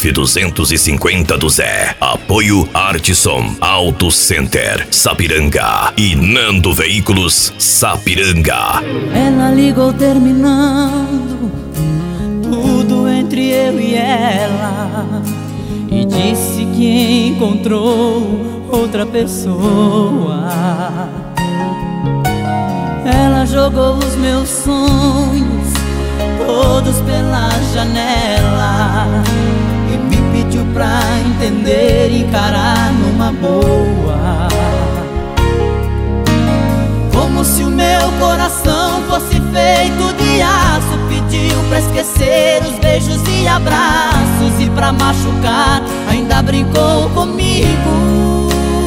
F250 do Zé. Apoio Artisson Auto Center Sapiranga e Nando Veículos Sapiranga. Ela ligou terminando tudo entre eu e ela e disse que encontrou outra pessoa. Ela jogou os meus sonhos todos pela janela e me pediu pra entender e encarar numa boa. Como se o meu coração fosse feito de aço, pediu pra esquecer os beijos e abraços, e pra machucar ainda brincou comigo.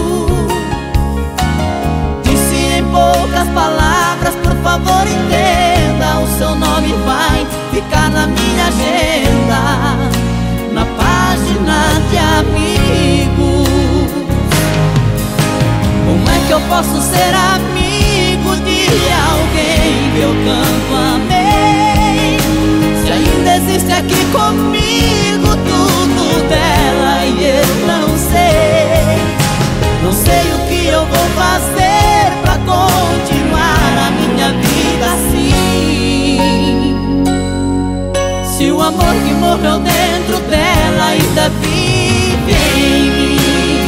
Disse em poucas palavras: por favor entenda, o seu nome vai ficar na minha agenda, na página de amigos. Como é que eu posso ser amigo de alguém que eu tanto amei, se ainda existe aqui comigo tudo dela e eu não sei? Não sei o que eu vou fazer pra continuar a minha vida assim, se o amor que morreu dentro dela ainda vive em mim.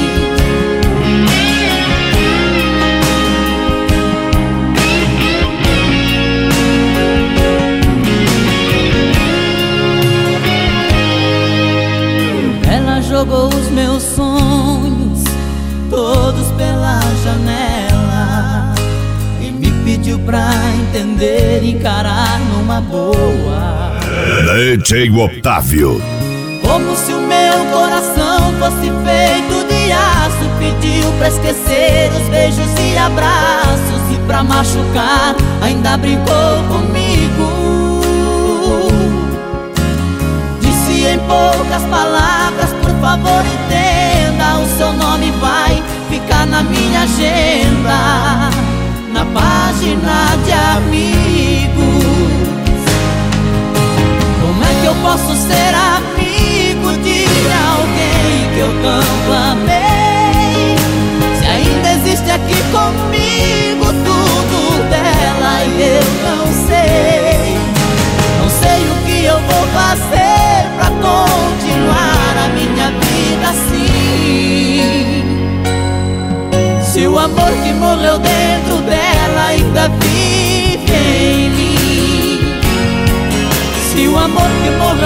Ela jogou os meus sonhos todos pela janela e me pediu pra entender e encarar numa boa. DJ Otávio. Como se o meu coração fosse feito de aço, pediu pra esquecer os beijos e abraços, e pra machucar ainda brincou comigo. Disse em poucas palavras: por favor entenda, o seu nome vai ficar na minha agenda, na página de amigos. Como é que eu posso ser amigo de alguém que eu tanto amei, se ainda existe aqui comigo tudo dela e eu não sei? Não sei o que eu vou fazer pra continuar a minha vida assim, se o amor que morreu dentro dela ainda vive em mim. Se o amor que morreu